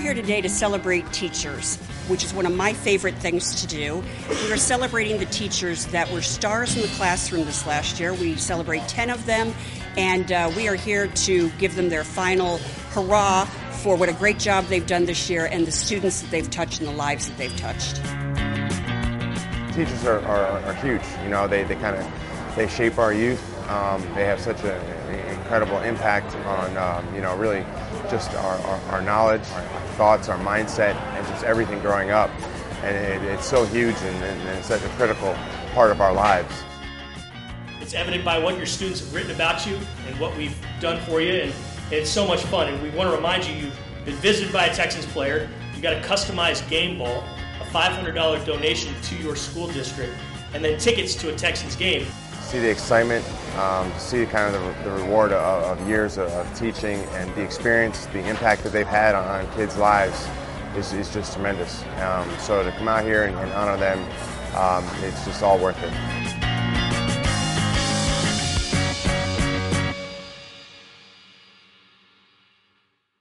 here today to celebrate teachers, which is one of my favorite things to do. We are celebrating the teachers that were stars in the classroom this last year. We celebrate 10 of them, and we are here to give them their final hurrah for what a great job they've done this year and the students that they've touched and the lives that they've touched. Teachers are huge. You know, they shape our youth. They have such an incredible impact on, you know, really just our knowledge, our thoughts, our mindset, and just everything growing up. And it's so huge and it's such a critical part of our lives. It's evident by what your students have written about you and what we've done for you, and it's so much fun. And we want to remind you, you've been visited by a Texans player, you got a customized game ball, a $500 donation to your school district, and then tickets to a Texans game. See the excitement, see kind of the reward of years of teaching and the experience, the impact that they've had on kids' lives is just tremendous. So to come out here and honor them, it's just all worth it.